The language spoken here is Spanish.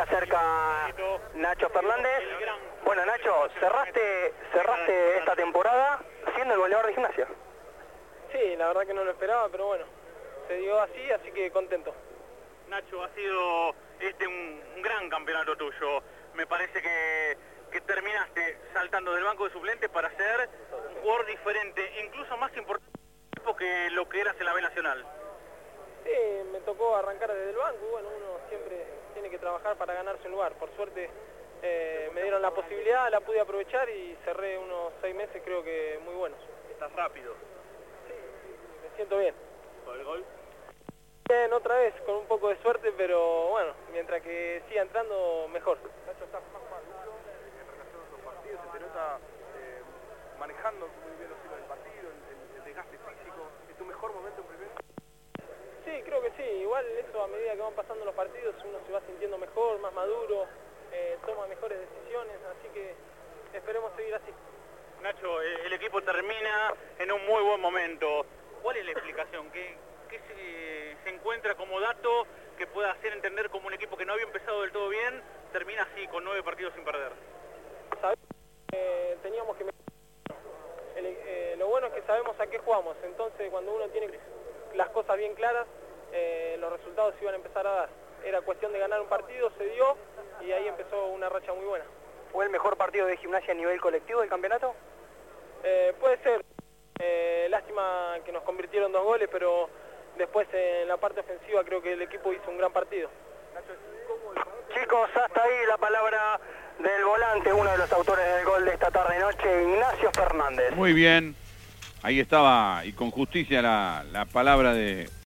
se acerca Nacho Fernández. Bueno, Nacho, cerraste esta temporada siendo el goleador de Gimnasia. Sí, la verdad que no lo esperaba, pero bueno, se dio así que contento. Nacho, ha sido un gran campeonato tuyo. Me parece que terminaste saltando del banco de suplentes para ser un jugador diferente, incluso más importante que lo que eras en la B Nacional. Sí, me tocó arrancar desde el banco, bueno, uno siempre tiene que trabajar para ganarse un lugar. Por suerte me dieron la posibilidad, la pude aprovechar y cerré unos 6 meses creo que muy buenos. ¿Estás rápido? Sí, me siento bien. ¿Por el gol? Bien, otra vez, con un poco de suerte, pero bueno, mientras que siga entrando, mejor. Nacho, estás más maduro en relación a los partidos, se te nota manejando muy bien los hilos del partido, el desgaste físico. ¿Es tu mejor momento primero? Sí, creo que sí. Igual eso a medida que van pasando los partidos uno se va sintiendo mejor, más maduro, toma mejores decisiones, así que esperemos seguir así. Nacho, el equipo termina en un muy buen momento. ¿Cuál es la explicación? ¿Qué se encuentra como dato que pueda hacer entender como un equipo que no había empezado del todo bien, termina así, con 9 partidos sin perder? Sabemos que teníamos que... lo bueno es que sabemos a qué jugamos, entonces cuando uno tiene las cosas bien claras, los resultados se iban a empezar a dar. Era cuestión de ganar un partido, se dio, y ahí empezó una racha muy buena. ¿Fue el mejor partido de Gimnasia a nivel colectivo del campeonato? Puede ser. Lástima que nos convirtieron 2 goles, pero después en la parte ofensiva creo que el equipo hizo un gran partido. Chicos, hasta ahí la palabra del volante, uno de los autores del gol de esta tarde-noche, Ignacio Fernández. Muy bien, ahí estaba, y con justicia la palabra de